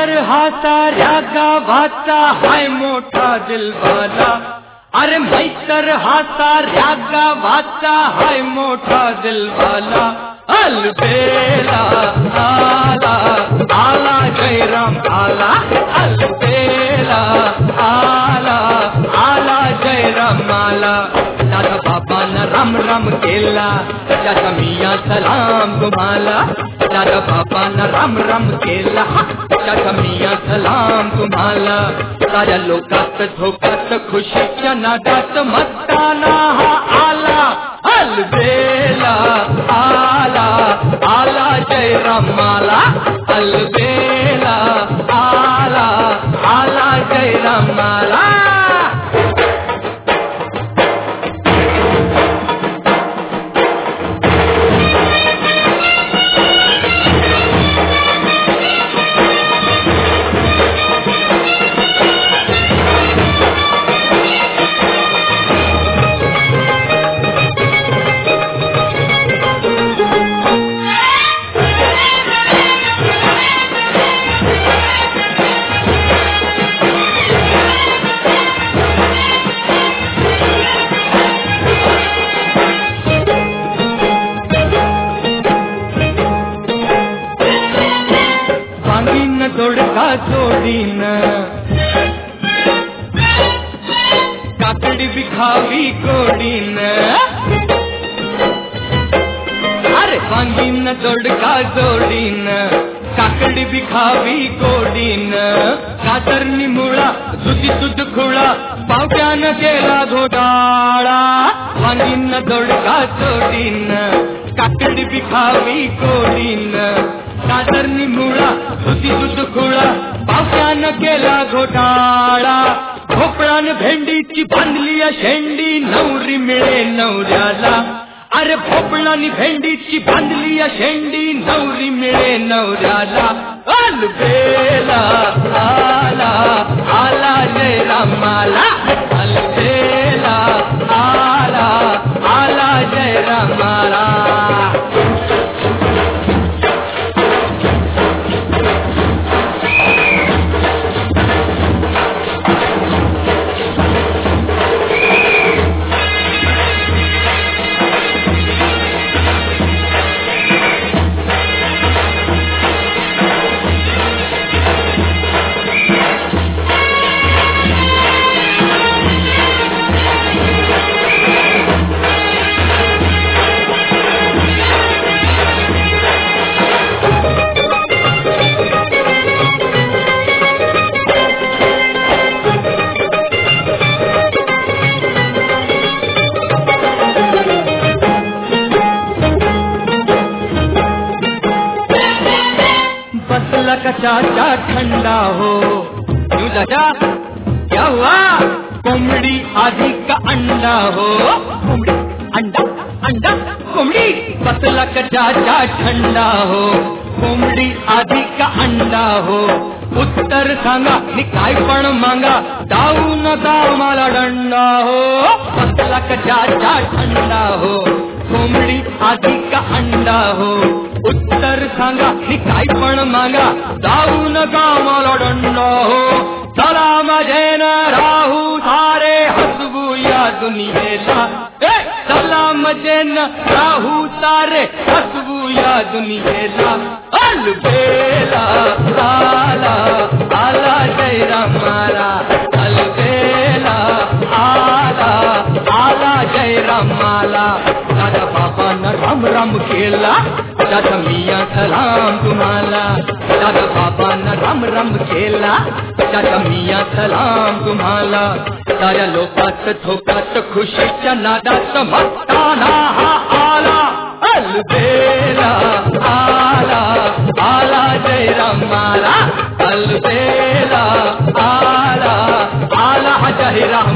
तर हा साऱ्या गावाचा हाय मोठा दिलवाला. अरे मैतर हा साऱ्या गावाचा हाय मोठा दिलवाला. अलबेला आला आला जयराम आला. अलबेला आला आला जयराम आला. दादा बाबांना राम राम केला, त्याचा मिया सलाम तुम्हाला. दादा बाबांना राम राम केला, त्याचा मिया सलाम तुम्हाला. साऱ्या लोकात धोकात खुशीच्या नादात मस्ताना हा आला. अलबेला आला आला जयराम आला. अलबेला आला आला जयराम आला. दोडका जोडीन काकडी बिखावी गोडीन. अरे वांगीन दोडका जोडीन काकडी बिखावी गोडीन. कातरनी मुळा दुधी दूध खुळा पावट्यानं केला घोटाळा. वांगीन दोडका जोडीन काकडी बिखावी गोडीन. कातरनी मुळा दुधी दूध खुळा पावट्यानं केला घोटाळा. भोपळान भेंडीची बांधली शेंडी नवरी मिळे नवऱ्याला. अरे भोपळानी भेंडीची बांधली शेंडी नवरी मिळे नवऱ्याला. अलबेला आला आला जयराम आला. अलबेला आला आला जयराम आला. चाचा ठंडा हो क्यों चाचा क्या हुआ. कोमड़ी आधी का अंडा हो. कोमड़ी अंडा अंडा कोमड़ी. पतला का चाचा ठंडा हो कोमड़ी आधी का अंडा हो. उत्तर सांगा नि काय पण मांगा दाऊ न दाव मला दंडा हो. पतला का चाचा ठंडा हो कोमड़ी आधी का अंडा हो. उत्तर सांगा नि काय पण मागा जाऊ नका मला दंडा हो. चला मजेन राहू सारे हसवू या दुनियेला. चला मजेन राहू सारे हसवू या दुनियेला. अलबेला आला आला जयराम आला. अलबेला आला आला जयराम आला. दादा बाबांना राम राम केला, दादा मिया सलाम तुम्हाला. दादा बाबांना राम राम केला, दादा मिया सलाम तुम्हाला. साऱ्या लोकात धोकात खुशीच्या नादात मस्ताना हा आला. अलबेला आला आला जयराम आला. अलबेला आला आला जयराम